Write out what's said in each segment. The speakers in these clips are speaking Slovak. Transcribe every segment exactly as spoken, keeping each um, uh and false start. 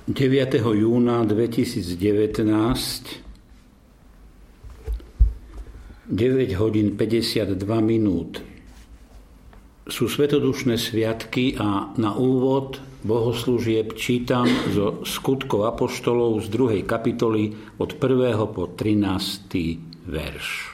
deviateho júna dvetisícdevätnásť, deväť hodín päťdesiatdva minút. Sú svetodušné sviatky a na úvod bohoslúžieb čítam zo Skutkov apoštolov z druhej kapitoly od prvého po trinásty verš.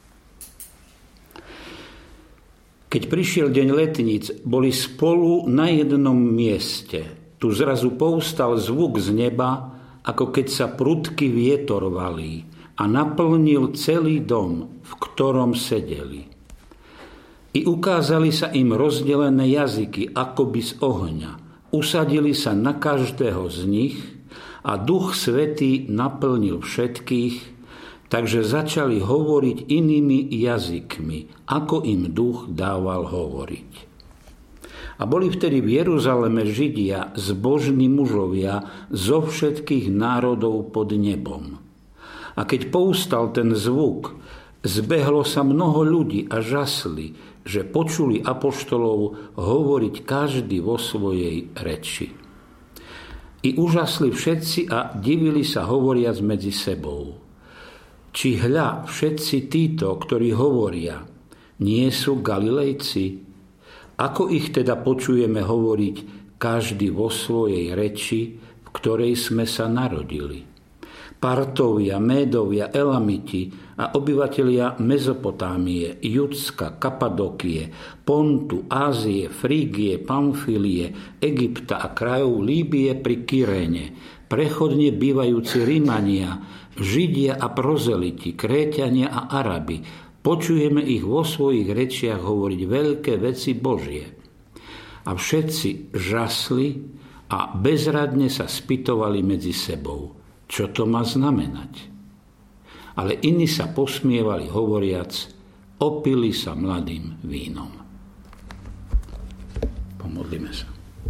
Keď prišiel deň letníc, boli spolu na jednom mieste. Tu zrazu povstal zvuk z neba, ako keď sa prudký vietor valí a naplnil celý dom, v ktorom sedeli. I ukázali sa im rozdelené jazyky, akoby z ohňa. Usadili sa na každého z nich a Duch Svätý naplnil všetkých, takže začali hovoriť inými jazykmi, ako im Duch dával hovoriť. A boli vtedy v Jeruzaleme Židia, zbožní mužovia zo všetkých národov pod nebom. A keď povstal ten zvuk, zbehlo sa mnoho ľudí a žasli, že počuli apoštolov hovoriť každý vo svojej reči. I úžasli všetci a divili sa hovoriac medzi sebou. Či hľa, všetci títo, ktorí hovoria, nie sú Galilejci? Ako ich teda počujeme hovoriť každý vo svojej reči, v ktorej sme sa narodili? Partovia, Médovia, Elamiti a obyvatelia Mezopotámie, Judska, Kapadokie, Pontu, Ázie, Frígie, Pamfílie, Egypta a krajov Líbie pri Kyréne, prechodne bývajúci Rimania, Židia a prozeliti, Kréťania a Arabi, počujeme ich vo svojich rečiach hovoriť veľké veci Božie. A všetci žasli a bezradne sa spytovali medzi sebou, čo to má znamenať. Ale iní sa posmievali hovoriac, opili sa mladým vínom. Pomodlíme sa.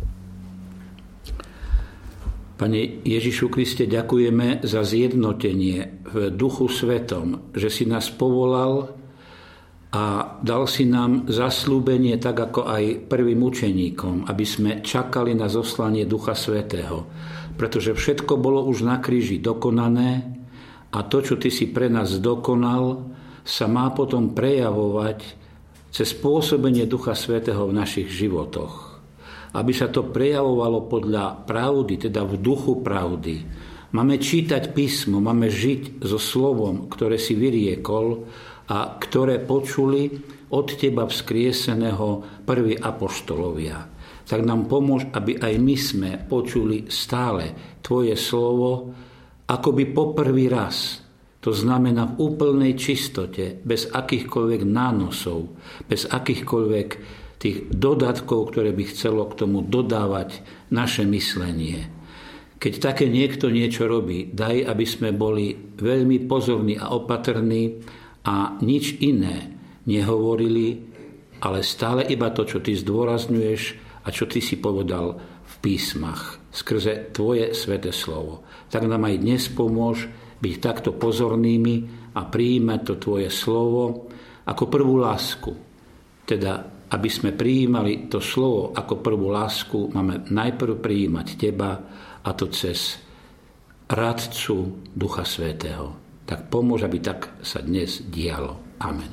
Pane Ježišu Kriste, ďakujeme za zjednotenie v Duchu Svetom, že si nás povolal a dal si nám zasľúbenie, tak ako aj prvým učeníkom, aby sme čakali na zoslanie Ducha Svätého. Pretože všetko bolo už na kríži dokonané a to, čo ty si pre nás dokonal, sa má potom prejavovať cez pôsobenie Ducha Svätého v našich životoch. Aby sa to prejavovalo podľa pravdy, teda v duchu pravdy. Máme čítať písmo, máme žiť so slovom, ktoré si vyriekol a ktoré počuli od teba vzkrieseného prví apoštolovia. Tak nám pomôž, aby aj my sme počuli stále tvoje slovo, akoby po prvý raz. To znamená v úplnej čistote, bez akýchkoľvek nánosov, bez akýchkoľvek tých dodatkov, ktoré by chcelo k tomu dodávať naše myslenie. Keď také niekto niečo robí, daj, aby sme boli veľmi pozorní a opatrní a nič iné nehovorili, ale stále iba to, čo ty zdôrazňuješ a čo ty si povedal v písmach skrze tvoje sväté slovo. Tak nám aj dnes pomôž byť takto pozornými a prijímať to tvoje slovo ako prvú lásku. Teda, aby sme prijímali to slovo ako prvú lásku, máme najprv prijímať teba, a to cez radcu Ducha Svätého. Tak pomôž, aby tak sa dnes dialo. Amen.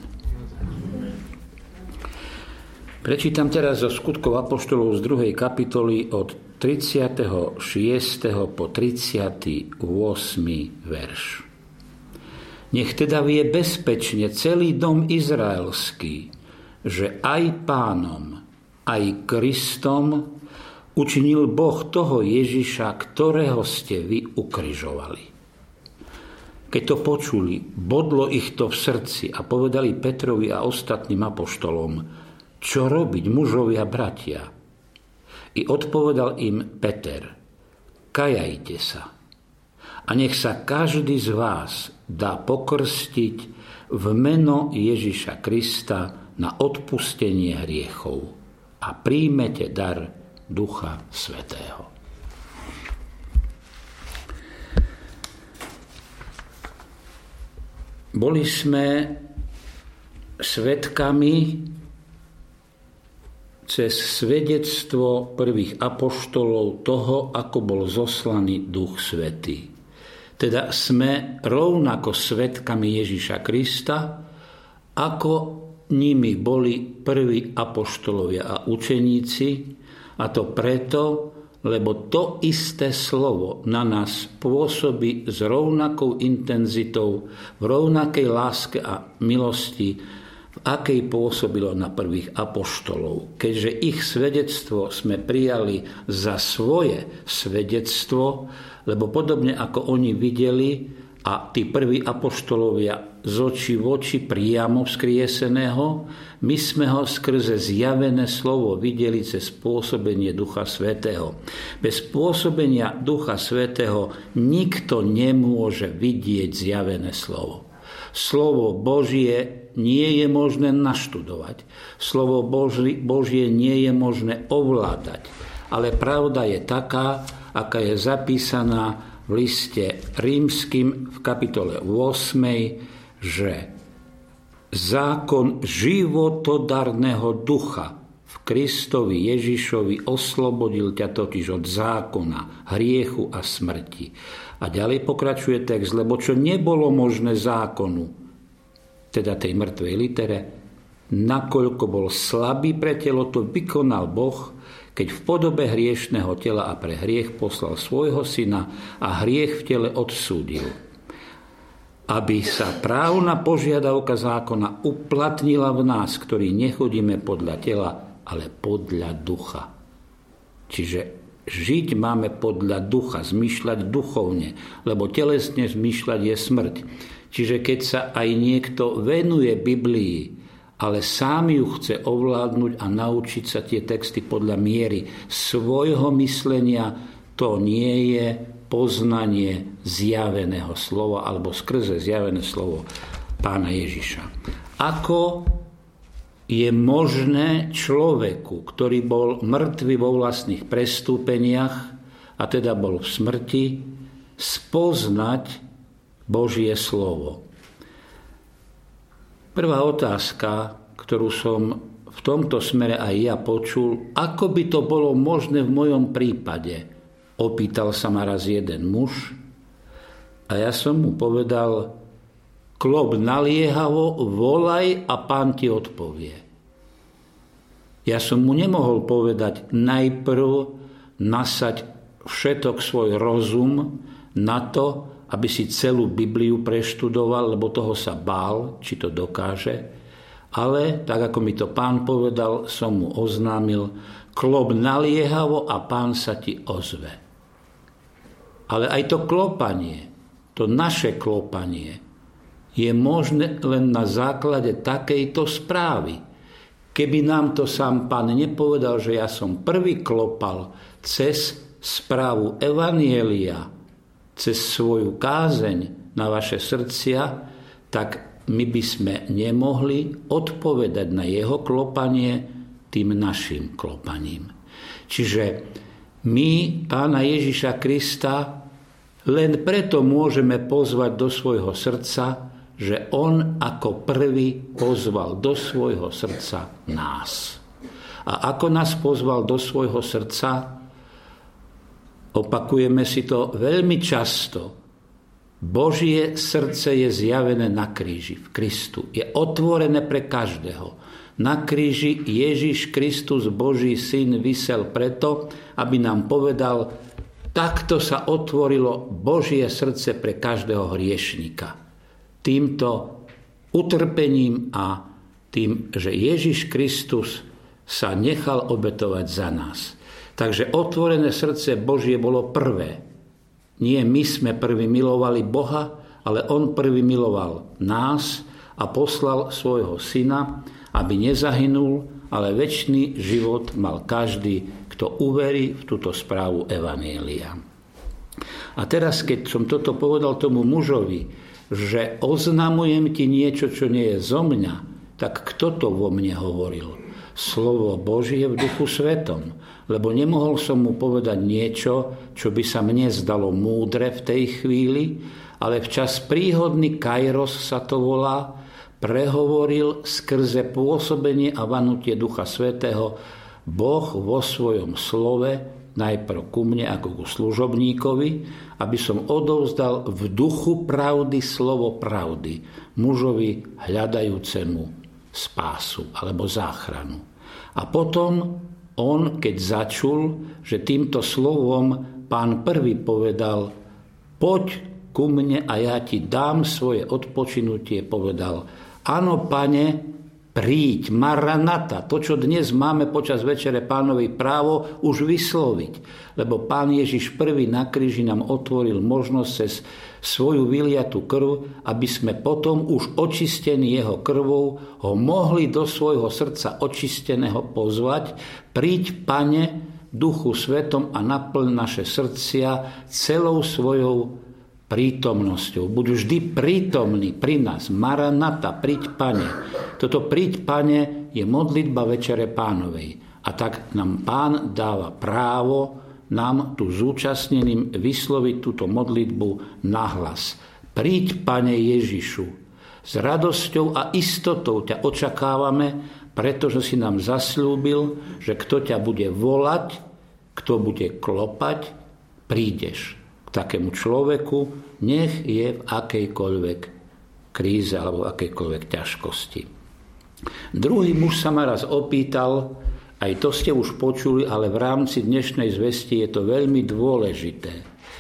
Prečítam teraz zo Skutkov apoštolov z druhej kapitoly od tridsiateho šiesteho po tridsiaty ôsmy verš. Nech teda vie bezpečne celý dom izraelský, že aj Pánom, aj Kristom učinil Boh toho Ježiša, ktorého ste vy ukrižovali. Keď to počuli, bodlo ich to v srdci a povedali Petrovi a ostatným apoštolom, čo robiť, mužovia, bratia? I odpovedal im Peter, kajajte sa a nech sa každý z vás dá pokrstiť v meno Ježiša Krista na odpustenie hriechov a príjmete dar Ducha Svätého. Boli sme svedkami cez svedectvo prvých apoštolov toho, ako bol zoslaný Duch Svätý. Teda sme rovnako svedkami Ježiša Krista, ako nimi boli prví apoštolovia a učeníci, a to preto, lebo to isté slovo na nás pôsobí s rovnakou intenzitou, v rovnakej láske a milosti, v akej pôsobilo na prvých apoštolov. Keďže ich svedectvo sme prijali za svoje svedectvo, lebo podobne ako oni videli a tí prví apoštolovia z očí v oči priamo vzkrieseného, my sme ho skrze zjavené slovo videli cez pôsobenie Ducha Svätého. Bez pôsobenia Ducha Svätého nikto nemôže vidieť zjavené slovo. Slovo Božie nie je možné naštudovať. Slovo Božie nie je možné ovládať. Ale pravda je taká, aká je zapísaná v liste Rímskym v kapitole ôsmej, že zákon životodarného ducha v Kristovi Ježišovi oslobodil ťa totiž od zákona, hriechu a smrti. A ďalej pokračuje text, lebo čo nebolo možné zákonu, teda tej mŕtvej litere, nakoľko bol slabý pre telo, to vykonal Boh, keď v podobe hriešného tela a pre hriech poslal svojho syna a hriech v tele odsúdil. Aby sa právna požiadavka zákona uplatnila v nás, ktorí nechodíme podľa tela, ale podľa ducha. Čiže žiť máme podľa ducha, zmýšľať duchovne, lebo telesne zmýšľať je smrť. Čiže keď sa aj niekto venuje Biblii, ale sám ju chce ovládnuť a naučiť sa tie texty podľa miery svojho myslenia, to nie je poznanie zjaveného slova alebo skrze zjavené slovo Pána Ježiša. Ako je možné človeku, ktorý bol mŕtvy vo vlastných prestúpeniach a teda bol v smrti, spoznať Božie slovo? Prvá otázka, ktorú som v tomto smere aj ja počul, ako by to bolo možné v mojom prípade? Opýtal sa ma raz jeden muž a ja som mu povedal: klop naliehavo, volaj a Pán ti odpovie. Ja som mu nemohol povedať najprv nasaď všetok svoj rozum na to, aby si celú Bibliu preštudoval, lebo toho sa bál, či to dokáže. Ale, tak ako mi to Pán povedal, som mu oznámil: klop naliehavo a Pán sa ti ozve. Ale aj to klopanie, to naše klopanie, je možné len na základe takejto správy. Keby nám to sám Pán nepovedal, že ja som prvý klopal cez správu Evanjelia, cez svoju kázeň na vaše srdcia, tak my by sme nemohli odpovedať na jeho klopanie tým našim klopaním. Čiže my Pána Ježiša Krista len preto môžeme pozvať do svojho srdca, že on ako prvý pozval do svojho srdca nás. A ako nás pozval do svojho srdca, opakujeme si to veľmi často. Božie srdce je zjavené na kríži, v Kristu. Je otvorené pre každého. Na kríži Ježiš Kristus, Boží syn, visel preto, aby nám povedal: takto sa otvorilo Božie srdce pre každého hriešnika. Týmto utrpením a tým, že Ježiš Kristus sa nechal obetovať za nás. Takže otvorené srdce Božie bolo prvé. Nie my sme prvý milovali Boha, ale on prvý miloval nás a poslal svojho syna, aby nezahynul, ale večný život mal každý, kto uverí v túto správu Evanjelia. A teraz, keď som toto povedal tomu mužovi, že oznamujem ti niečo, čo nie je zo mňa, tak kto to vo mne hovoril? Slovo Božie v Duchu Svetom. Lebo nemohol som mu povedať niečo, čo by sa mne zdalo múdre v tej chvíli, ale včas príhodný kairos sa to volá, prehovoril skrze pôsobenie a vanutie Ducha Svätého Boh vo svojom slove najprv ku mne ako ku služobníkovi, aby som odovzdal v duchu pravdy slovo pravdy mužovi hľadajúcemu spásu alebo záchranu. A potom on, keď začul, že týmto slovom Pán prvý povedal: poď ku mne a ja ti dám svoje odpočinutie, povedal: áno, Pane, príď, Maranata, to, čo dnes máme počas Večere Pánovej právo už vysloviť. Lebo Pán Ježiš prvý na kríži nám otvoril možnosť cez svoju vyliatú krv, aby sme potom už očistení jeho krvou ho mohli do svojho srdca očisteného pozvať. Príď, Pane, Duchu Svetom a naplň naše srdcia celou svojou prítomnosťou. Buď vždy prítomný pri nás. Maranata, príď, Pane. Toto príď, Pane je modlitba Večere Pánovej. A tak nám Pán dáva právo nám tu zúčastneným vysloviť túto modlitbu nahlas. Príď, Pane Ježišu. S radosťou a istotou ťa očakávame, pretože si nám zasľúbil, že kto ťa bude volať, kto bude klopať, prídeš. Takému človeku, nech je v akejkoľvek kríze alebo v akejkoľvek ťažkosti. Druhý muž sa ma raz opýtal, aj to ste už počuli, ale v rámci dnešnej zvesti je to veľmi dôležité.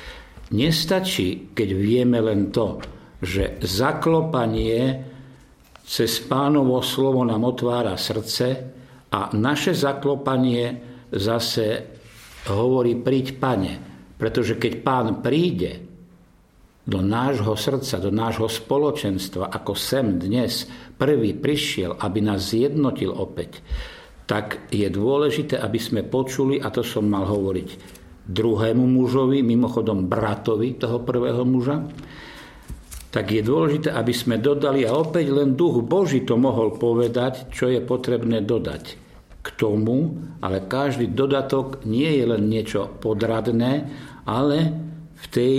Nestačí, keď vieme len to, že zaklopanie cez Pánovo slovo nám otvára srdce a naše zaklopanie zase hovorí: príď, Pane. Pretože keď Pán príde do nášho srdca, do nášho spoločenstva, ako sem dnes prvý prišiel, aby nás zjednotil opäť, tak je dôležité, aby sme počuli, a to som mal hovoriť druhému mužovi, mimochodom bratovi toho prvého muža, tak je dôležité, aby sme dodali, a opäť len Duch Boží to mohol povedať, čo je potrebné dodať k tomu, ale každý dodatok nie je len niečo podradné, ale v tej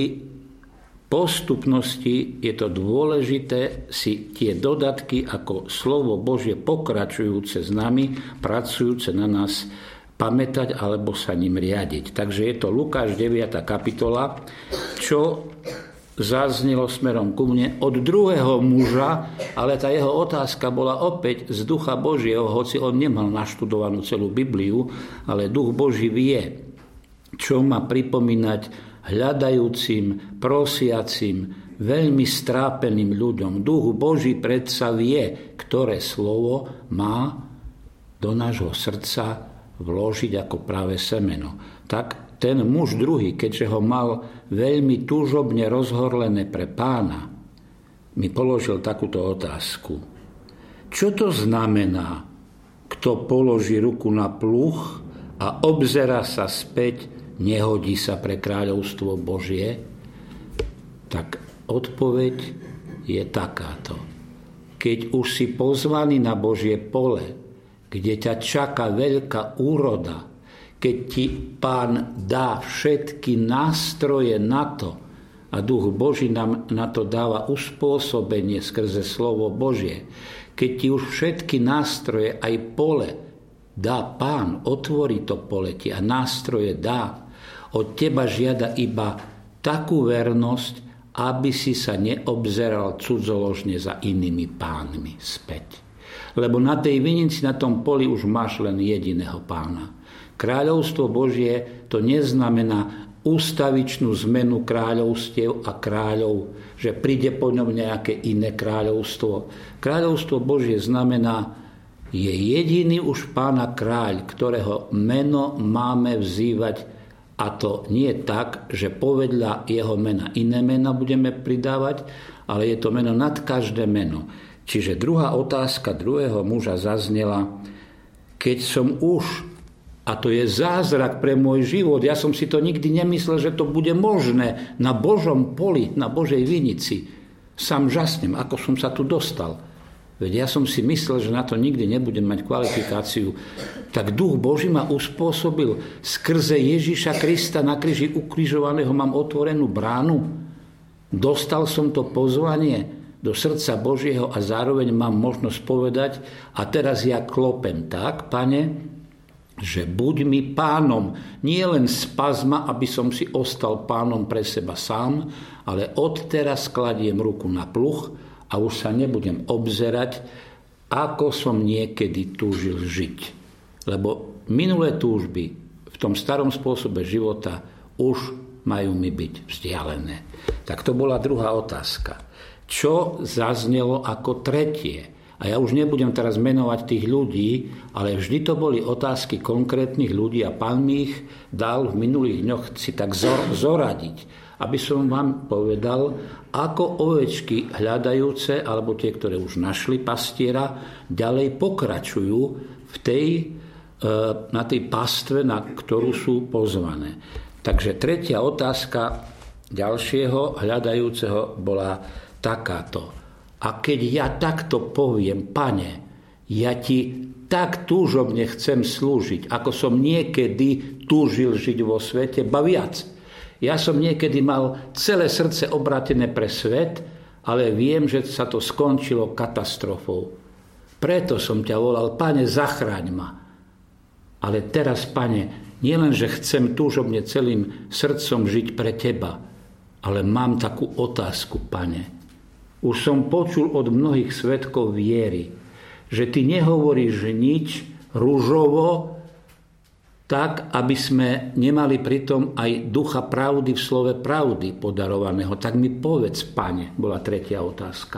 postupnosti je to dôležité si tie dodatky ako slovo Božie pokračujúce s nami, pracujúce na nás pamätať alebo sa ním riadiť. Takže je to Lukáš deviata kapitola, čo zaznelo smerom ku mne od druhého muža, ale tá jeho otázka bola opäť z Ducha Božieho, hoci on nemal naštudovanú celú Bibliu, ale Duch Boží vie, čo má pripomínať hľadajúcim, prosiacim, veľmi strápeným ľuďom. Duch Boží predsa vie, ktoré slovo má do nášho srdca vložiť ako práve semeno. Tak ten muž druhý, keďže ho mal veľmi túžobne rozhorlené pre Pána, mi položil takúto otázku. Čo to znamená, kto položí ruku na pluh a obzerá sa späť, nehodí sa pre kráľovstvo Božie? Tak odpoveď je takáto. Keď už si pozvaný na Božie pole, kde ťa čaká veľká úroda, keď ti Pán dá všetky nástroje na to, a Duch Boží nám na to dáva uspôsobenie skrze slovo Božie, keď ti už všetky nástroje, aj pole, dá Pán, otvorí to pole ti a nástroje dá, od teba žiada iba takú vernosť, aby si sa neobzeral cudzoložne za inými pánmi späť. Lebo na tej vinici, na tom poli už máš len jediného Pána. Kráľovstvo Božie to neznamená ústavičnú zmenu kráľovstiev a kráľov, že príde po ňom nejaké iné kráľovstvo. Kráľovstvo Božie znamená, je jediný už Pána kráľ, ktorého meno máme vzývať. A to nie tak, že povedľa jeho mena iné mena budeme pridávať, ale je to meno nad každé meno. Čiže druhá otázka druhého muža zaznela, keď som už, a to je zázrak pre môj život, ja som si to nikdy nemyslel, že to bude možné na Božom poli, na Božej vinici. Sám žasnem, ako som sa tu dostal. Veď ja som si myslel, že na to nikdy nebudem mať kvalifikáciu. Tak Duch Boží ma uspôsobil. Skrze Ježiša Krista na kríži ukrižovaného mám otvorenú bránu. Dostal som to pozvanie do srdca Božieho a zároveň mám možnosť povedať, a teraz ja klopem tak, Pane, že buď mi pánom, nie len z pazma, aby som si ostal pánom pre seba sám, ale odteraz kladiem ruku na pluh a už sa nebudem obzerať, ako som niekedy túžil žiť. Lebo minulé túžby v tom starom spôsobe života už majú mi byť vzdialené. Tak to bola druhá otázka. Čo zaznelo ako tretie? A ja už nebudem teraz menovať tých ľudí, ale vždy to boli otázky konkrétnych ľudí a pán mi ich dal v minulých dňoch si tak zor, zoradiť, aby som vám povedal, ako ovečky hľadajúce, alebo tie, ktoré už našli pastiera, ďalej pokračujú v tej, na tej pastve, na ktorú sú pozvané. Takže tretia otázka ďalšieho hľadajúceho bola takáto. A keď ja takto poviem, Pane, ja ti tak túžobne chcem slúžiť, ako som niekedy túžil žiť vo svete, ba viac. Ja som niekedy mal celé srdce obrátené pre svet, ale viem, že sa to skončilo katastrofou. Preto som ťa volal, Pane, zachráň ma. Ale teraz, Pane, nielen, že chcem túžobne celým srdcom žiť pre teba, ale mám takú otázku, Pane. Už som počul od mnohých svedkov viery, že ty nehovoríš nič ružovo, tak, aby sme nemali pritom aj ducha pravdy v slove pravdy podarovaného. Tak mi povedz, Pane, bola tretia otázka.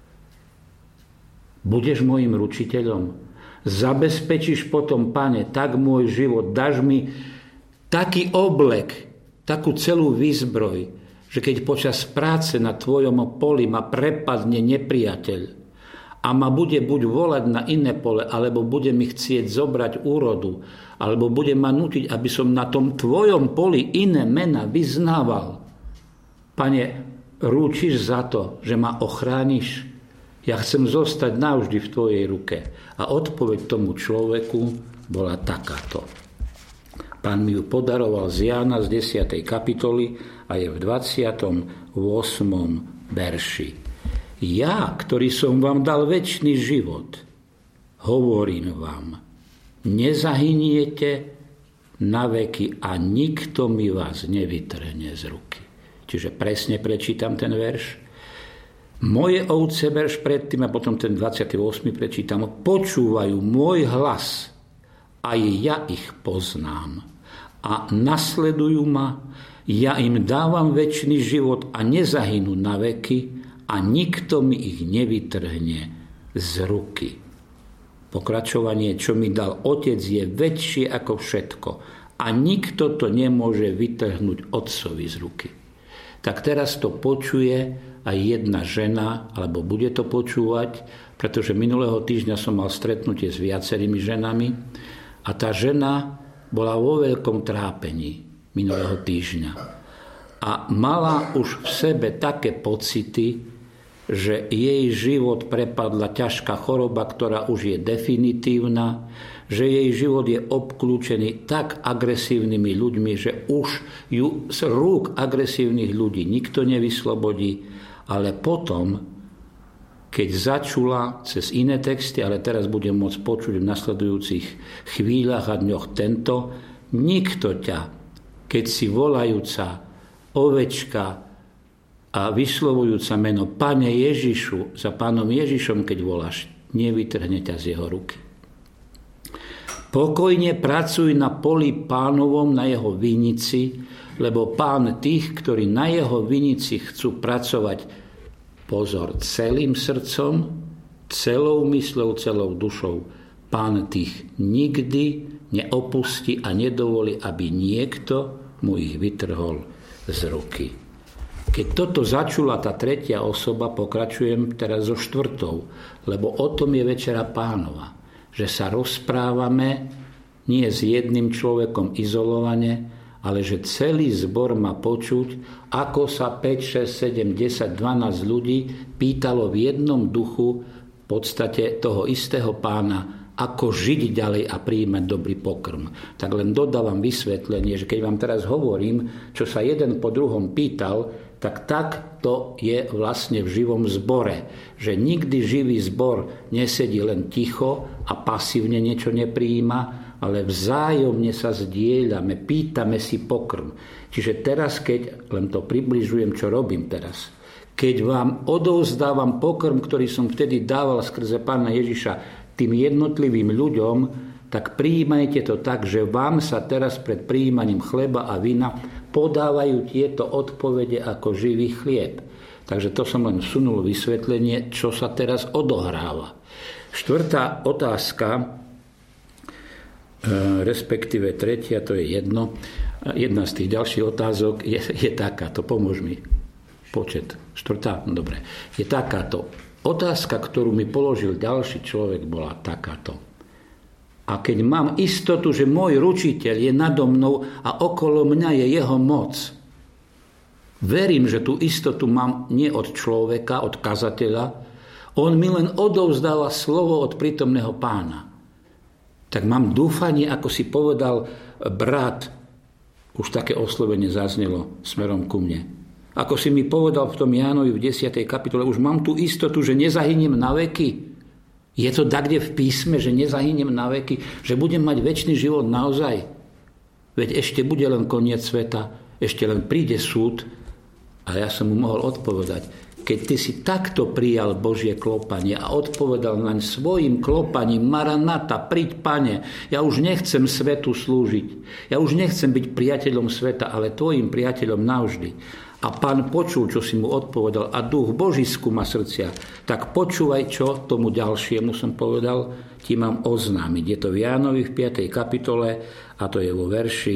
Budeš môjim ručiteľom? Zabezpečíš potom, Pane, tak môj život, dáš mi taký oblek, takú celú výzbroj, že keď počas práce na tvojom poli ma prepadne nepriateľ a ma bude buď volať na iné pole, alebo bude mi chcieť zobrať úrodu, alebo bude ma nútiť, aby som na tom tvojom poli iné mena vyznával. Pane, rúčiš za to, že ma ochrániš? Ja chcem zostať navždy v tvojej ruke. A odpoveď tomu človeku bola takáto. Pán mi ju podaroval z Jána z desiatej kapitoly a je v dvadsiatom ôsmom verši. Ja, ktorý som vám dal večný život, hovorím vám, nezahyniete na veky a nikto mi vás nevytrhne z ruky. Čiže presne prečítam ten verš. Moje ovce, verš predtým a potom ten dvadsiaty ôsmy prečítam, počúvajú môj hlas, aj ja ich poznám a nasledujú ma, ja im dávam večný život a nezahynú na veky a nikto mi ich nevytrhne z ruky. Pokračovanie, čo mi dal Otec, je väčšie ako všetko a nikto to nemôže vytrhnúť Otcovi z ruky. Tak teraz to počuje aj jedna žena, alebo bude to počúvať, pretože minulého týždňa som mal stretnutie s viacerými ženami a tá žena bola vo veľkom trápení minulého týždňa. A mala už v sebe také pocity, že jej život prepadla ťažká choroba, ktorá už je definitívna, že jej život je obklúčený tak agresívnymi ľuďmi, že už ju z rúk agresívnych ľudí nikto nevyslobodí, ale potom, keď začula cez iné texty, ale teraz budem môcť počuť v nasledujúcich chvíľach a dňoch tento, nikto ťa, keď si volajúca ovečka a vyslovujúca meno Pane Ježišu, za Pánom Ježišom, keď voláš, nevytrhne ťa z jeho ruky. Pokojne pracuj na poli Pánovom, na jeho vinici, lebo Pán tých, ktorí na jeho vinici chcú pracovať, pozor, celým srdcom, celou mysľou, celou dušou, Pán tých nikdy neopustí a nedovolí, aby niekto mu ich vytrhol z ruky. Keď toto začula tá tretia osoba, pokračujem teraz so štvrtou, lebo o tom je Večera Pánova, že sa rozprávame nie s jedným človekom izolovane, ale že celý zbor má počuť, ako sa päť, šesť, sedem, desať, dvanásť ľudí pýtalo v jednom duchu v podstate toho istého Pána, ako žiť ďalej a prijímať dobrý pokrm. Tak len dodávam vysvetlenie, že keď vám teraz hovorím, čo sa jeden po druhom pýtal, tak tak to je vlastne v živom zbore. Že nikdy živý zbor nesedí len ticho a pasívne niečo neprijíma, ale vzájomne sa zdieľame, pýtame si pokrm. Čiže teraz, keď, len to približujem, čo robím teraz, keď vám odovzdávam pokrm, ktorý som vtedy dával skrze Pána Ježiša tým jednotlivým ľuďom, tak prijímajte to tak, že vám sa teraz pred prijímaním chleba a vína podávajú tieto odpovede ako živý chlieb. Takže to som len vsunul vysvetlenie, čo sa teraz odohráva. Štvrtá otázka, respektíve tretia, to je jedno. Jedna z tých ďalších otázok je, je takáto, pomôž mi. Počet. Štvrtá, dobre. Je takáto. Otázka, ktorú mi položil ďalší človek, bola takáto. A keď mám istotu, že môj ručiteľ je nado mnou a okolo mňa je jeho moc, verím, že tú istotu mám nie od človeka, od kazateľa, on mi len odovzdáva slovo od prítomného Pána. Tak mám dúfanie, ako si povedal brat, už také oslovenie zaznelo smerom ku mne. Ako si mi povedal v tom Jánovi v desiatej kapitole, už mám tú istotu, že nezahyniem na veky. Je to tak, kde v písme, že nezahyniem na veky, že budem mať večný život naozaj. Veď ešte bude len koniec sveta, ešte len príde súd. A ja som mu mohol odpovedať, keď ty si takto prijal Božie klopanie a odpovedal naň svojim klopaním, Maranata, príď Pane, ja už nechcem svetu slúžiť, ja už nechcem byť priateľom sveta, ale tvojim priateľom navždy. A Pán počul, čo si mu odpovedal a duch Boží skúma srdcia, tak počúvaj, čo tomu ďalšiemu som povedal, ti mám oznámiť. Je to v Jánovi v piatej kapitole a to je vo verši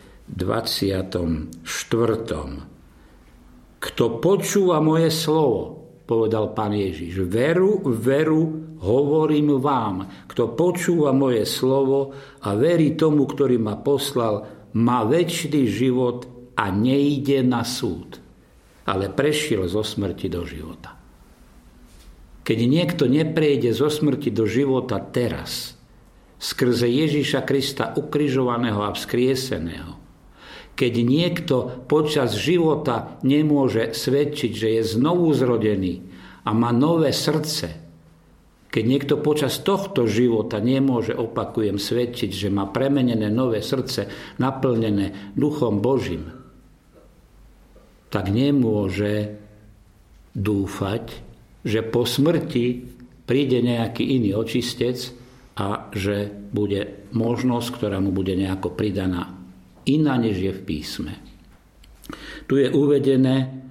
dvadsiatom štvrtom Kto počúva moje slovo, povedal Pán Ježiš, veru, veru, hovorím vám, kto počúva moje slovo a verí tomu, ktorý ma poslal, má večný život a nejde na súd, ale prešiel zo smrti do života. Keď niekto neprejde zo smrti do života teraz, skrze Ježiša Krista ukrižovaného a vzkrieseného, keď niekto počas života nemôže svedčiť, že je znovu zrodený a má nové srdce, keď niekto počas tohto života nemôže, opakujem, svedčiť, že má premenené nové srdce, naplnené Duchom Božím, tak nemôže dúfať, že po smrti príde nejaký iný očistec a že bude možnosť, ktorá mu bude nejako pridaná iná, než je v písme. Tu je uvedené,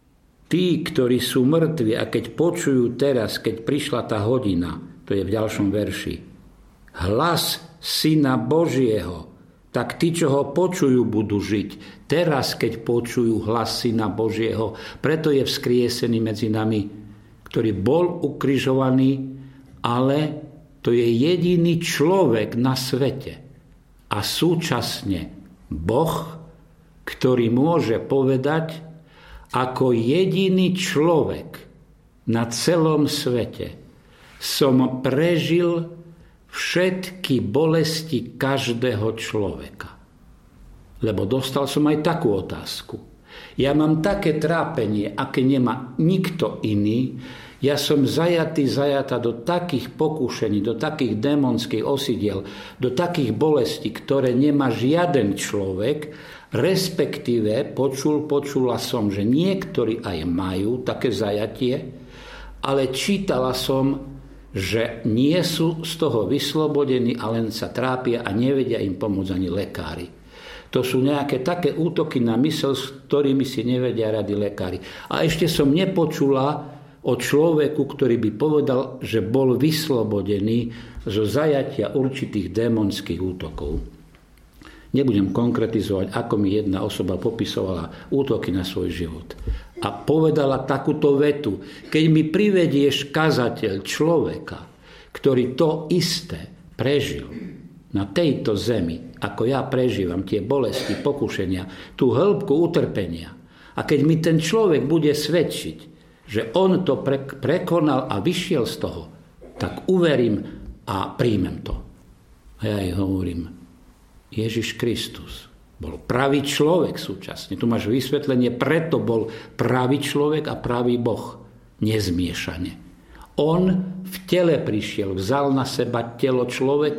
tí, ktorí sú mŕtvi a keď počujú teraz, keď prišla tá hodina, to je v ďalšom verši, hlas Syna Božieho, tak tí, čo ho počujú, budú žiť. Teraz, keď počujú hlas Syna Božieho, preto je vzkriesený medzi nami, ktorý bol ukrižovaný, ale to je jediný človek na svete a súčasne Boh, ktorý môže povedať, ako jediný človek na celom svete som prežil všetky bolesti každého človeka. Lebo dostal som aj takú otázku. Ja mám také trápenie, aké nemá nikto iný. Ja som zajatý, zajatá do takých pokúšení, do takých démonských osidiel, do takých bolestí, ktoré nemá žiaden človek, respektíve počul, počula som, že niektorí aj majú také zajatie, ale čítala som, že nie sú z toho vyslobodení a len sa trápia a nevedia im pomôcť ani lekári. To sú nejaké také útoky na myseľ, s ktorými si nevedia rady lekári. A ešte som nepočula o človeku, ktorý by povedal, že bol vyslobodený zo zajatia určitých démonských útokov. Nebudem konkretizovať, ako mi jedna osoba popisovala útoky na svoj život. A povedala takúto vetu: keď mi privedieš kazateľ človeka, ktorý to isté prežil na tejto zemi, ako ja prežívam tie bolesti, pokušenia, tú hĺbku utrpenia, a keď mi ten človek bude svedčiť, že on to prekonal a vyšiel z toho, tak uverím a príjmem to. A ja jej hovorím, Ježiš Kristus bol pravý človek súčasne. Tu máš vysvetlenie, preto bol pravý človek a pravý Boh. Nezmiešane. On v tele prišiel, vzal na seba telo človeka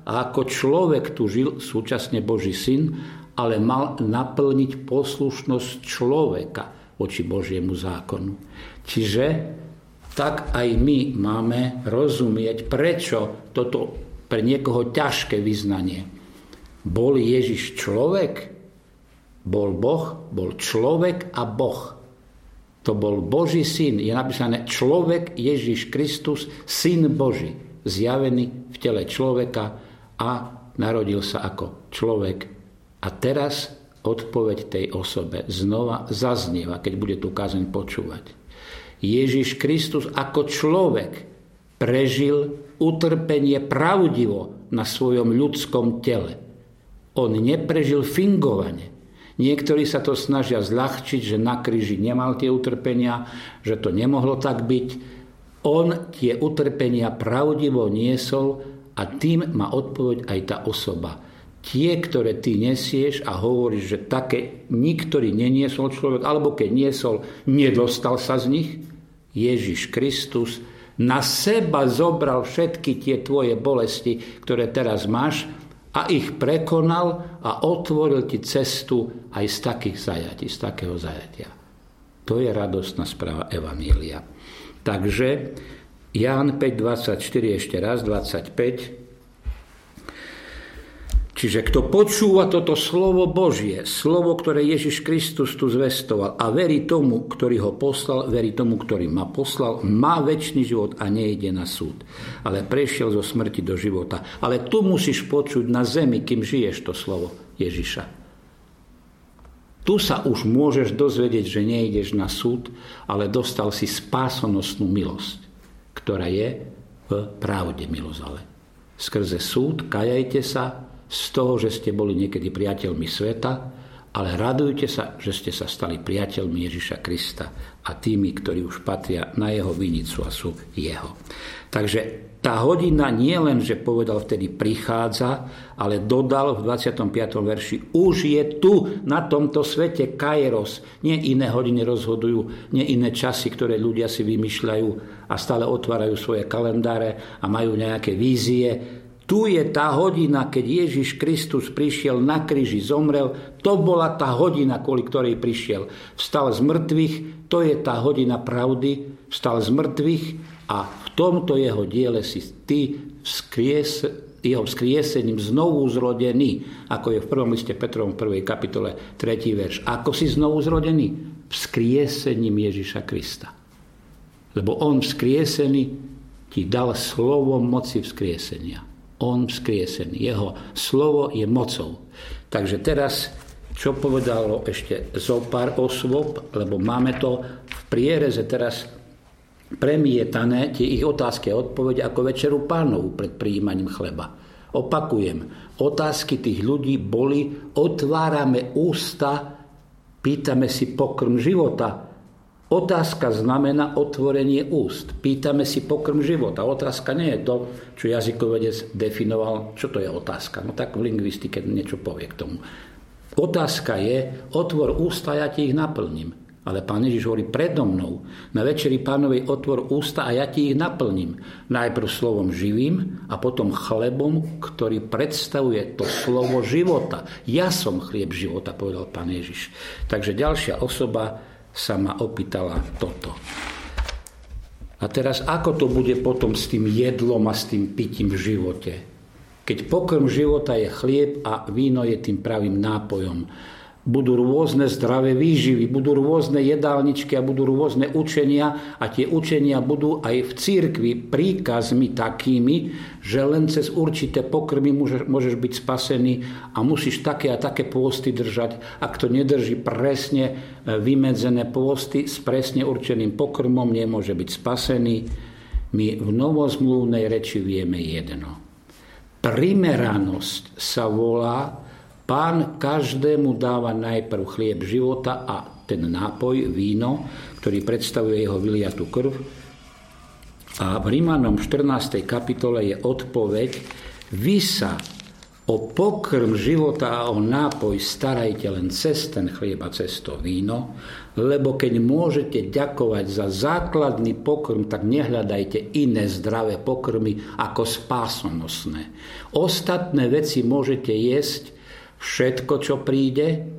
a ako človek tu žil, súčasne Boží syn, ale mal naplniť poslušnosť človeka voči Božiemu zákonu. Čiže tak aj my máme rozumieť, prečo toto pre niekoho ťažké vyznanie. Bol Ježiš človek? Bol Boh? Bol človek a Boh. To bol Boží syn. Je napísané človek Ježiš Kristus, syn Boží, zjavený v tele človeka a narodil sa ako človek. A teraz odpoveď tej osobe znova zaznieva, keď bude tú kázeň počúvať. Ježiš Kristus ako človek prežil utrpenie pravdivo na svojom ľudskom tele. On neprežil fingovane. Niektorí sa to snažia zľahčiť, že na kríži nemal tie utrpenia, že to nemohlo tak byť. On tie utrpenia pravdivo niesol a tým má odpoveď aj tá osoba. Tie, ktoré ty nesieš a hovoríš, že také niktorý neniesol človek, alebo keď niesol, nedostal sa z nich, Ježiš Kristus na seba zobral všetky tie tvoje bolesti, ktoré teraz máš, a ich prekonal a otvoril ti cestu aj z takých zajatí, z takého zajatia. To je radostná správa Evanjelia. Takže Ján päť dvadsaťštyri, ešte raz, dvadsaťpäť. Čiže kto počúva toto slovo Božie, slovo, ktoré Ježiš Kristus tu zvestoval a verí tomu, ktorý ho poslal, verí tomu, ktorý ma poslal, má večný život a nejde na súd. Ale prešiel zo smrti do života. Ale tu musíš počuť na zemi, kým žiješ to slovo Ježiša. Tu sa už môžeš dozvedieť, že nejdeš na súd, ale dostal si spásonosnú milosť, ktorá je v pravde milosť. Ale skrze súd kajajte sa z toho, že ste boli niekedy priateľmi sveta, ale radujte sa, že ste sa stali priateľmi Ježiša Krista a tými, ktorí už patria na jeho vinicu a sú jeho. Takže tá hodina nie len, že povedal vtedy prichádza, ale dodal v dvadsiatom piatom verši už je tu na tomto svete kairos. Nie iné hodiny rozhodujú, nie iné časy, ktoré ľudia si vymýšľajú a stále otvárajú svoje kalendáre a majú nejaké vízie. Tu je tá hodina, keď Ježiš Kristus prišiel na kríži, zomrel. To bola tá hodina, kvôli ktorej prišiel. Vstal z mŕtvych, to je tá hodina pravdy. Vstal z mŕtvych a v tomto jeho diele si ty vzkries, jeho vzkriesením znovu zrodený. Ako je v prvom liste Petrovom prvej kapitole tretí verš. Ako si znovu zrodený? Vzkriesením Ježiša Krista. Lebo on vzkriesený ti dal slovo moci vzkriesenia. On vzkriesený. Jeho slovo je mocou. Takže teraz, čo povedalo ešte zo pár osôb, lebo máme to v priereze teraz premietané, tie ich otázky a odpovede ako večeru Pánovu pred prijímaním chleba. Opakujem, otázky tých ľudí boli: otvárame ústa, pýtame si pokrm života. Otázka znamená otvorenie úst. Pýtame si pokrm života. Otázka nie je to, čo jazykovedec definoval, čo to je otázka. No tak v lingvistike niečo povie k tomu. Otázka je: otvor ústa, ja ti ich naplním. Ale Pán Ježiš hovorí predo mnou. Na večeri Pánovej otvor ústa a ja ti ich naplním. Najprv slovom živým a potom chlebom, ktorý predstavuje to slovo života. Ja som chlieb života, povedal Pán Ježiš. Takže ďalšia osoba sa ma opýtala toto. A teraz ako to bude potom s tým jedlom a s tým pitím v živote? Keď pokrm života je chlieb a víno je tým pravým nápojom. Budú rôzne zdravé výživy, budú rôzne jedálničky a budú rôzne učenia a tie učenia budú aj v cirkvi príkazmi takými, že len cez určité pokrmy môžeš, môžeš byť spasený a musíš také a také pôsty držať. Ak to nedrží presne vymedzené pôsty s presne určeným pokrmom, nemôže byť spasený. My v novozmluvnej reči vieme jedno. Primeranosť sa volá: Pán každému dáva najprv chlieb života a ten nápoj, víno, ktorý predstavuje jeho vyliatú krv. A v Rímanom štrnástej kapitole je odpoveď: vy sa O pokrm života a o nápoj starajte len cez ten chlieb a cez to víno, lebo keď môžete ďakovať za základný pokrm, tak nehľadajte iné zdravé pokrmy ako spásonosné. Ostatné veci môžete jesť všetko, čo príde,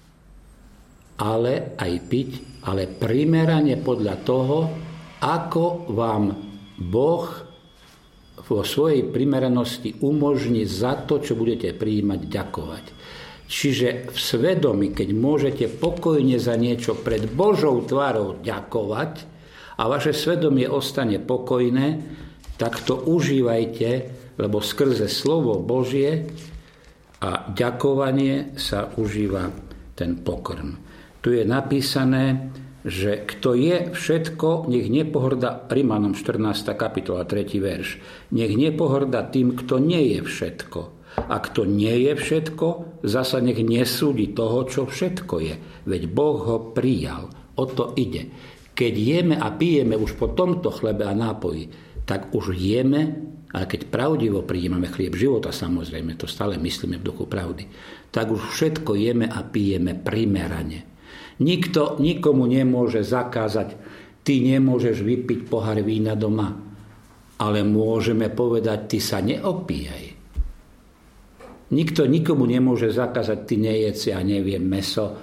ale aj piť, ale primerane podľa toho, ako vám Boh vo svojej primeranosti umožní za to, čo budete prijímať, ďakovať. Čiže v svedomí, keď môžete pokojne za niečo pred Božou tvárou ďakovať a vaše svedomie ostane pokojné, tak to užívajte, lebo skrze slovo Božie a ďakovanie sa užíva ten pokrm. Tu je napísané, že kto je všetko, nech nepohrda, Rimanom štrnásta kapitola, tretí verš, nech nepohrda tým, kto nie je všetko. A kto nie je všetko, zasa nech nesúdi toho, čo všetko je. Veď Boh ho prijal. O to ide. Keď jeme a pijeme už po tomto chlebe a nápoji, tak už jeme, ale keď pravdivo prijímame chlieb života, samozrejme, to stále myslíme v duchu pravdy, tak už všetko jeme a pijeme primerane. Nikto nikomu nemôže zakázať, ty nemôžeš vypiť pohár vína doma, ale môžeme povedať, ty sa neopíjaj. Nikto nikomu nemôže zakázať, ty nejedz, ja neviem, mäso,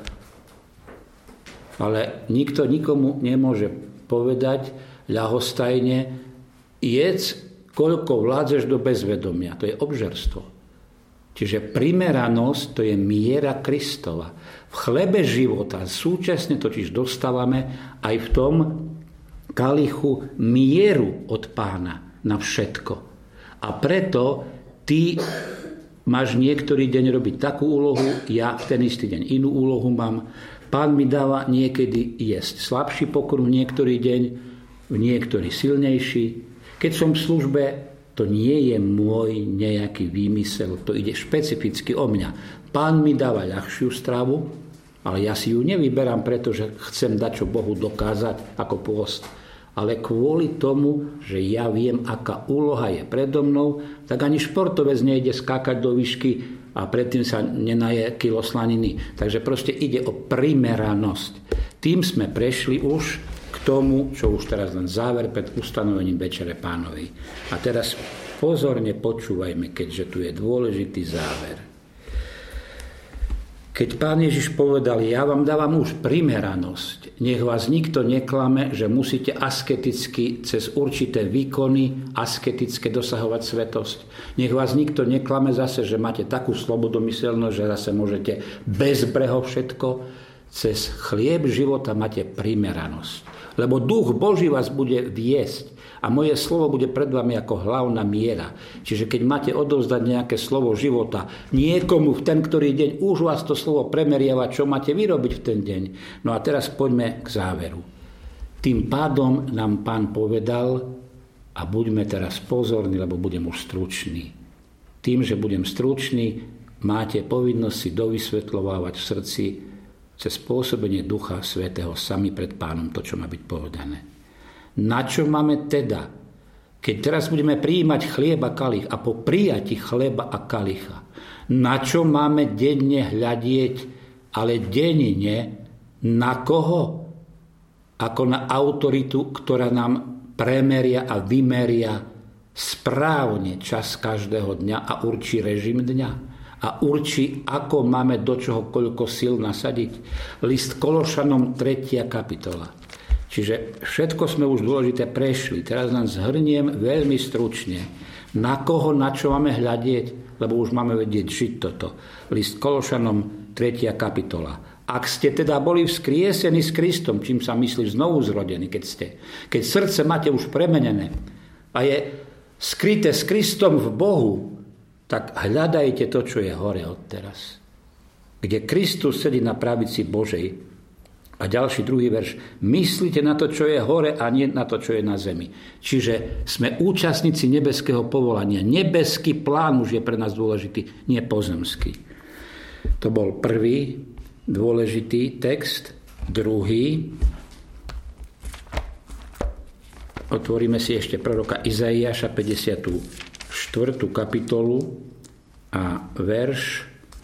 ale nikto nikomu nemôže povedať ľahostajne, jedz, koľko vládzeš do bezvedomia. To je obžerstvo. Čiže primeranosť, to je miera Kristova. V chlebe života súčasne totiž dostávame aj v tom kalichu mieru od Pána na všetko. A preto ty máš niektorý deň robiť takú úlohu, ja v ten istý deň inú úlohu mám. Pán mi dáva niekedy jesť slabší pokrm v niektorý deň, v niektorý silnejší. Keď som v službe, to nie je môj nejaký výmysel, to ide špecificky o mňa. Pán mi dáva ľahšiu stravu, ale ja si ju nevyberám, pretože chcem dať čo Bohu dokázať ako pôst. Ale kvôli tomu, že ja viem, aká úloha je predo mnou, tak ani športovec nejde skákať do výšky a predtým sa nenaje kilo slaniny. Takže proste ide o primeranosť. Tým sme prešli už k tomu, čo už teraz len záver pred ustanovením Večere Pánovej. A teraz pozorne počúvajme, keďže tu je dôležitý záver. Keď Pán Ježiš povedal, ja vám dávam už primeranosť, nech vás nikto neklame, že musíte asketicky cez určité výkony asketické dosahovať svetosť. Nech vás nikto neklame zase, že máte takú slobodomyselnosť, že zase môžete bezbreho všetko. Cez chlieb života máte primeranosť. Lebo Duch Boží vás bude viesť a moje slovo bude pred vami ako hlavná miera. Čiže keď máte odovzdať nejaké slovo života niekomu v ten ktorý deň, už vás to slovo premeriava, čo máte vyrobiť v ten deň. No a teraz poďme k záveru. Tým pádom nám Pán povedal, a buďme teraz pozorní, lebo budem už stručný. Tým, že budem stručný, máte povinnosť si dovysvetľovávať v srdci cez pôsobenie Ducha Svätého sami pred Pánom to, čo má byť povedané. Na čo máme teda, keď teraz budeme prijímať chlieb a kalich a po prijati chleba a kalicha, na čo máme denne hľadieť, ale denne na koho? Ako na autoritu, ktorá nám premeria a vymeria správne čas každého dňa a určí režim dňa. A určí, ako máme do čoho koľko síl nasadiť. List Kološanom tretia kapitola. Čiže všetko sme už dôležité prešli. Teraz nám zhrniem veľmi stručne. Na koho, na čo máme hľadieť, lebo už máme vedieť žiť toto. List Kološanom tretia kapitola. Ak ste teda boli vzkriesení s Kristom, čím sa myslí znovu zrodení, keď ste, keď srdce máte už premenené a je skryté s Kristom v Bohu, tak hľadajte to, čo je hore od teraz. Kde Kristus sedí na pravici Božej. A ďalší druhý verš. Myslíte na to, čo je hore a nie na to, čo je na zemi. Čiže sme účastníci nebeského povolania. Nebeský plán už je pre nás dôležitý, nie pozemský. To bol prvý dôležitý text. Druhý. Otvoríme si ešte proroka Izaiáša päťdesiatu štvrtú kapitolu a verš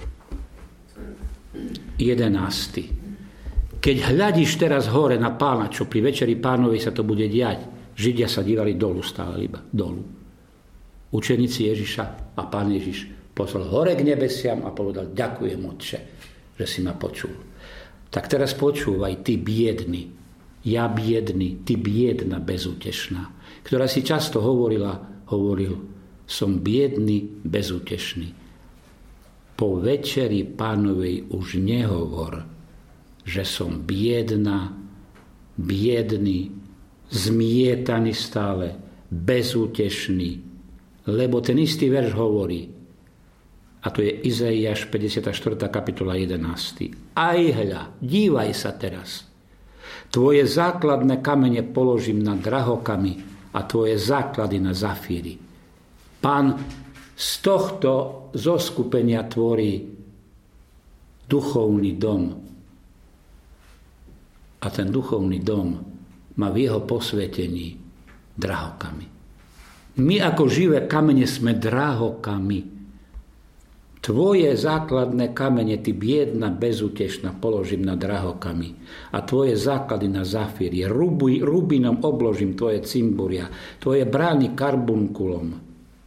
jedenásty. Keď hľadíš teraz hore na Pána, čo pri večeri Pánovi sa to bude diať, Židia sa dívali dolu stále iba, dolu. Učeníci Ježiša a Pán Ježiš poslal hore k nebesiam a povedal: ďakujem, Otče, že si ma počul. Tak teraz počúvaj, ty biedný, ja biedný, ty biedna bezútešná, ktorá si často hovorila, hovoril, som biedný, bezútešný. Po večeri Pánovej už nehovor, že som biedna, biedný, zmietaný stále, bezútešný. Lebo ten istý verš hovorí, a to je Izaiáš päťdesiata štvrtá kapitola jedenásty. Aj hľa, dívaj sa teraz. Tvoje základné kamene položím na drahokami a tvoje základy na zafíry. Pán z tohto zoskupenia tvorí duchovný dom. A ten duchovný dom má v jeho posvetení drahokamy. My ako živé kamene sme drahokamy. Tvoje základné kamene, ty biedna, bezútešná, položím na drahokamy a tvoje základy na zafíry. Rubinom obložím tvoje cimburia, tvoje brány karbunkulom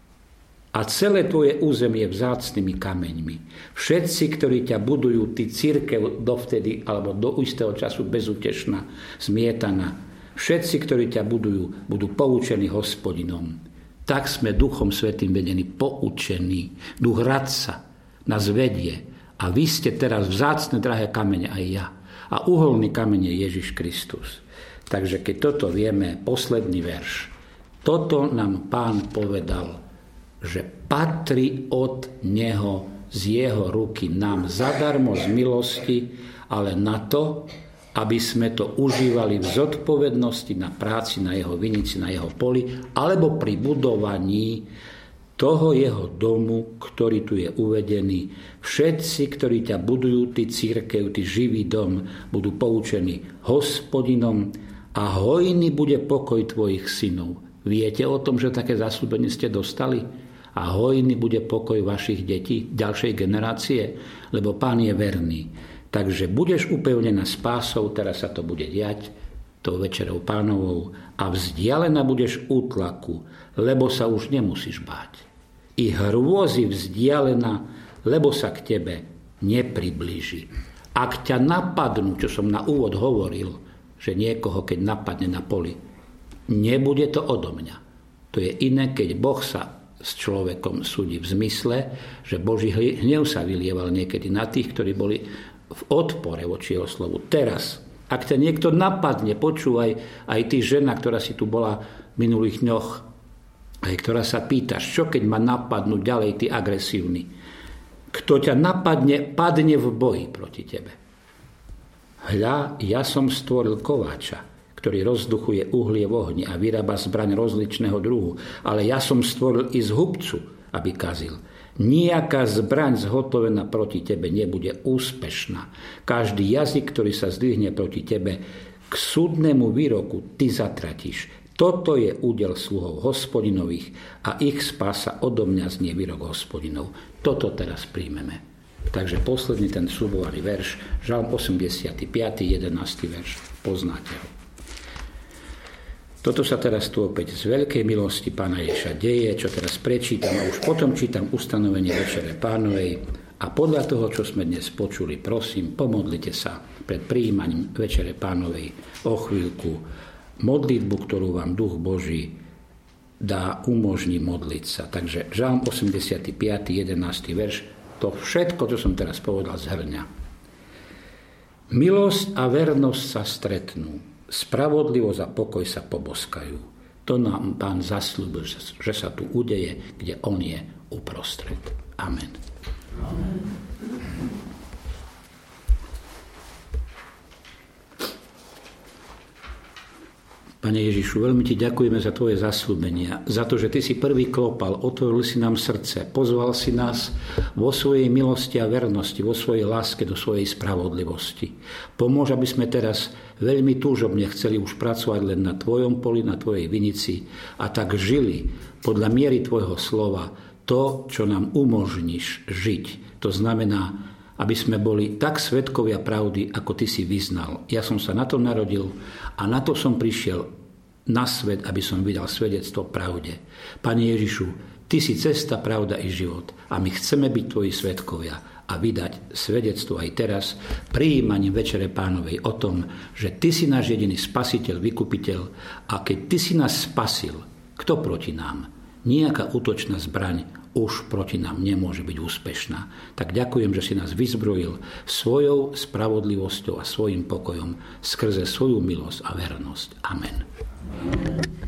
a celé tvoje územie vzácnymi kameňmi. Všetci, ktorí ťa budujú, ty cirkev dovtedy alebo do istého času bezútešná, zmietaná, všetci, ktorí ťa budujú, budú poučení Hospodinom. Tak sme Duchom Svätým vedení, poučení. Duch radca nás vedie. A vy ste teraz vzácne drahé kamene, aj ja. A uholný kameň je Ježiš Kristus. Takže keď toto vieme, posledný verš. Toto nám Pán povedal, že patrí od Neho z Jeho ruky nám zadarmo z milosti, ale na to, aby sme to užívali v zodpovednosti na práci, na Jeho vinici, na Jeho poli, alebo pri budovaní toho Jeho domu, ktorý tu je uvedený. Všetci, ktorí ťa budujú, ty cirkev, ty živý dom, budú poučení Hospodinom a hojný bude pokoj tvojich synov. Viete o tom, že také zasľúbenie ste dostali? A hojný bude pokoj vašich detí, ďalšej generácie, lebo Pán je verný. Takže budeš upevnená spásou, teraz sa to bude diať, tou večerou Pánovou, a vzdialená budeš útlaku, lebo sa už nemusíš báť. I hrôzy vzdialená, lebo sa k tebe nepriblíži. Ak ťa napadnú, čo som na úvod hovoril, že niekoho, keď napadne na poli, nebude to odo mňa. To je iné, keď Boh sa s človekom súdi v zmysle, že Boží hnev sa vylieval niekedy na tých, ktorí boli v odpore voči jeho slovu. Teraz, ak ťa niekto napadne, počúvaj, aj ty žena, ktorá si tu bola v minulých dňoch, aj ktorá sa pýtaš, čo keď ma napadnú ďalej, ty agresívny. Kto ťa napadne, padne v boji proti tebe. Hľa, ja som stvoril kováča, ktorý rozduchuje uhlie v ohni a vyrába zbraň rozličného druhu. Ale ja som stvoril i zhubcu, aby kazil. Nijaká zbraň zhotovená proti tebe nebude úspešná. Každý jazyk, ktorý sa zdvihne proti tebe, k súdnemu výroku ty zatratíš. Toto je údel sluhov Hospodinových a ich spása odo mňa znie výrok Hospodinov. Toto teraz príjmeme. Takže posledný ten sľubovaný verš, Žalm osemdesiatpäť, jedenásty verš. Poznáte ho. Toto sa teraz tu opäť z veľkej milosti Pána Ježiša deje, čo teraz prečítam a už potom čítam ustanovenie Večere Pánovej a podľa toho, čo sme dnes počuli, prosím, pomodlite sa pred prijímaním Večere Pánovej o chvíľku modlitbu, ktorú vám Duch Boží dá, umožní modliť sa. Takže Žalm osemdesiatpäť, jedenásty verš, to všetko, čo som teraz povedal, zhrňa. Milosť a vernosť sa stretnú. Spravodlivosť a pokoj sa poboskajú. To nám Pán zasľúbil, že sa tu udeje, kde On je uprostred. Amen. Amen. Pane Ježišu, veľmi Ti ďakujeme za Tvoje zasľúbenia, za to, že Ty si prvý klopal, otvoril si nám srdce, pozval si nás vo svojej milosti a vernosti, vo svojej láske do svojej spravodlivosti. Pomôž, aby sme teraz veľmi túžobne chceli už pracovať len na Tvojom poli, na Tvojej vinici a tak žili podľa miery Tvojho slova to, čo nám umožníš žiť. To znamená, aby sme boli tak svedkovia pravdy, ako ty si vyznal. Ja som sa na to narodil a na to som prišiel na svet, aby som vydal svedectvo pravde. Pane Ježišu, ty si cesta, pravda i život a my chceme byť tvoji svedkovia a vydať svedectvo aj teraz prijímaním Večere Pánovej o tom, že ty si náš jediný spasiteľ, vykupiteľ a keď ty si nás spasil, kto proti nám? Nejaká útočná zbraň už proti nám nemôže byť úspešná. Tak ďakujem, že si nás vyzbrojil svojou spravodlivosťou a svojim pokojom skrze svoju milosť a vernosť. Amen.